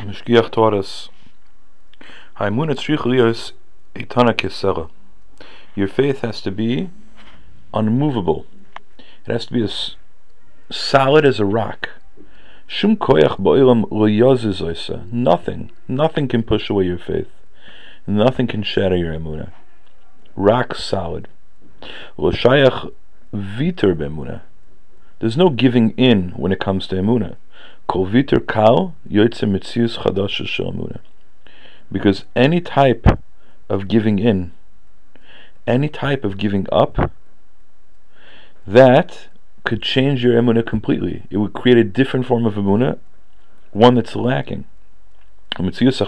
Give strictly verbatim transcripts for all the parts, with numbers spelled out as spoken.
Mishgiach taught us, Ha'emunah tzrich liyos eitana kesera. Your faith has to be unmovable. It has to be as solid as a rock. Shum koyach ba'olam lo yazuz oisa. Nothing, nothing can push away your faith. Nothing can shatter your emunah. Rock solid. Lo shayach vitor be'emunah. There's no giving in when it comes to emunah. Kol vitor kal yotze mitzius chadasha shel emunah. Because any type of giving in, any type of giving up, that could change your emunah completely. It would create a different form of emunah, one that's lacking. There's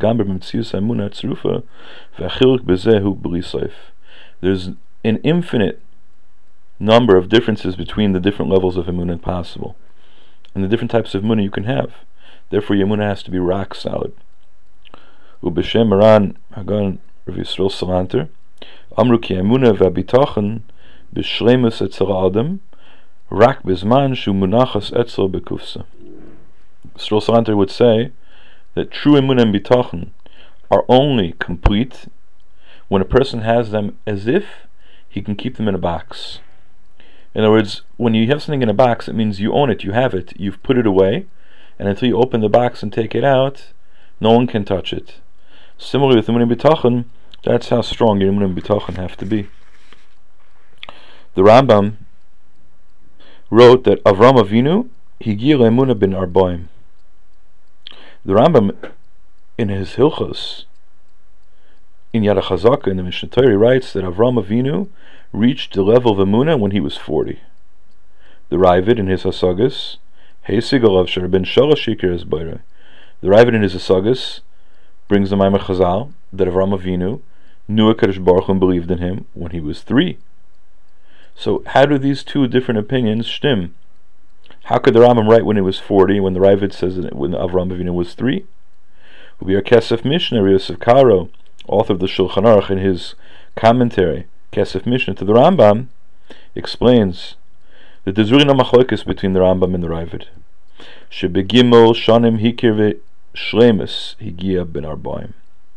an infinite number of differences between the different levels of emunah possible, and the different types of emunah you can have. Therefore, your emunah has to be rock solid. Ubeshem Maran Hagan Rav Yisrael Salanter Amru ki emunah v'abitachon b'shleimus etzel adam rak bezman shu munachas etzel bekufsa. Yisrael Salanter would say that true emunah and bitachon are only complete when a person has them as if he can keep them in a box. In other words, when you have something in a box, it means you own it, you have it, you've put it away, and until you open the box and take it out, no one can touch it. Similarly with emunah and bitachon, that's how strong your emunah and bitachon have to be. The Rambam wrote that Avram Avinu higia le'emunah ben arbaim. The Rambam, in his Hilchos, in Yad HaChazaka, in the Mishnah Torah, writes that Avram Avinu reached the level of emunah when he was forty. The Ravid, in his Hasagas, Heisig alav shar ben shalosh shikar esbayra. The Ravid, in his Hasagas, brings the Maimar Chazal that Avram Avinu knew HaKadosh Baruch Hu and believed in him when he was three. So how do these two different opinions stem? How could the Rambam write when he was forty, when the Ravid says that when Avram Avinu was three? Ubi Kesef Mishnah, Yosef Karo, author of the Shulchan Aruch, in his commentary, Kesef Mishnah to the Rambam, explains that there's really no machlokes between the Rambam and the Ravid. Shebegimel shanim hikir ve'shlemus higia ben arbaim.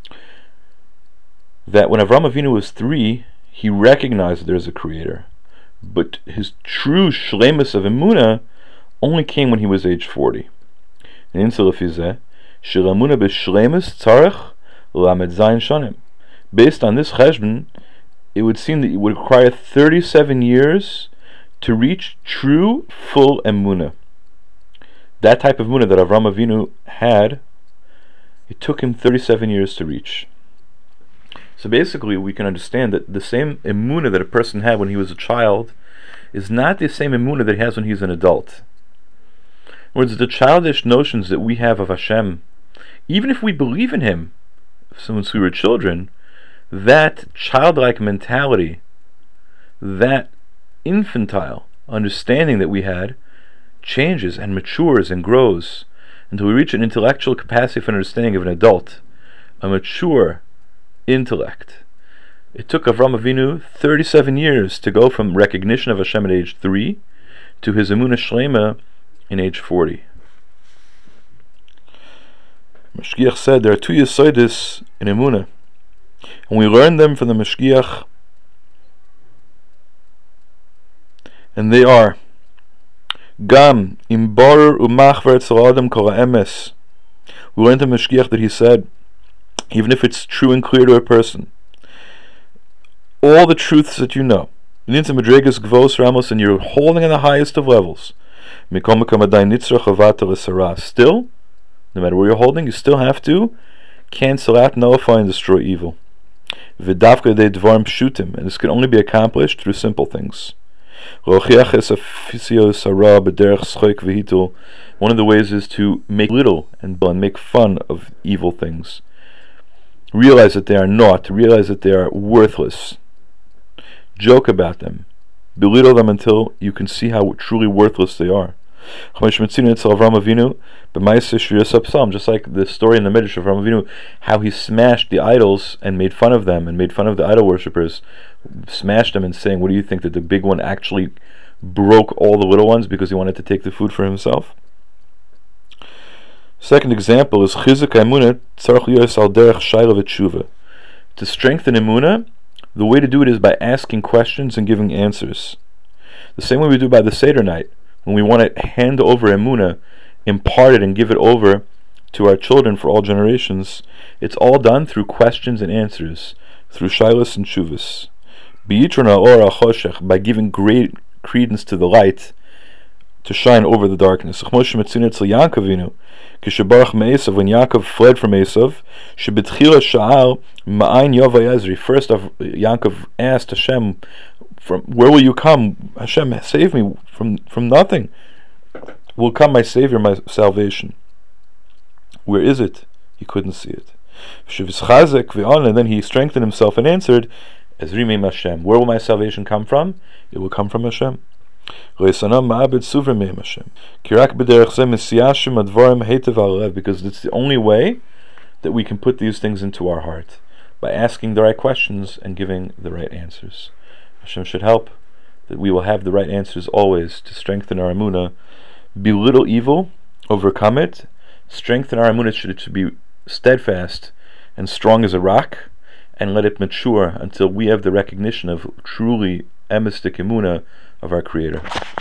That when Avram Avinu was three, he recognized that there's a creator, but his true shlemus of emunah only came when he was age forty. And in Silafizeh, shel emunah b'shlemus tzarech lamed zayin shanim. Based on this cheshbon, it would seem that it would require thirty-seven years to reach true, full emunah. That type of emunah that Avram Avinu had, it took him thirty-seven years to reach. So basically, we can understand that the same emunah that a person had when he was a child is not the same emunah that he has when he's an adult. In other words, the childish notions that we have of Hashem, even if we believe in Him since we were children, that childlike mentality, that infantile understanding that we had, changes and matures and grows until we reach an intellectual capacity for understanding of an adult, a mature intellect. It took Avram Avinu thirty-seven years to go from recognition of Hashem at age three to his emunah shlema in age forty. Mashgiach said there are two yesodis in emunah, and we learn them from the Mashgiach, and they are Gam im barer umachver etzel adam kol ha'emes. We learned from Mashgiach that he said, even if it's true and clear to a person, all the truths that you know, and you're holding in the highest of levels, still, no matter where you're holding, you still have to cancel out, nullify, and destroy evil. And this can only be accomplished through simple things. One of the ways is to make little and make fun of evil things. Realize that they are naught, realize that they are worthless. Joke about them, belittle them until you can see how truly worthless they are. Just like the story in the Midrash of Avram Avinu, how he smashed the idols and made fun of them and made fun of the idol worshippers, smashed them and saying, what do you think, that the big one actually broke all the little ones because he wanted to take the food for himself? Second example is Chizuk Emunah Tzarich Liyos Al Derech Shaila V'Tshuva. To strengthen Emunah, the way to do it is by asking questions and giving answers. The same way we do by the Seder night, when we want to hand over Emunah, impart it and give it over to our children for all generations. It's all done through questions and answers, through Shailas and Shuvas. B'yitrona Or HaChoshech, by giving great credence to the light to shine over the darkness. When Yaakov fled from Esav, first Yaakov asked Hashem, from where will you come? Hashem, save me from, from nothing. Will come my Savior, my salvation. Where is it? He couldn't see it. And then he strengthened himself and answered, Hashem. Where will my salvation come from? It will come from Hashem. Because it's the only way that we can put these things into our heart, by asking the right questions and giving the right answers. Hashem should help that we will have the right answers always, to strengthen our emunah, belittle evil, overcome it, strengthen our emunah should to be steadfast and strong as a rock, and let it mature until we have the recognition of truly emistic emunah of our Creator.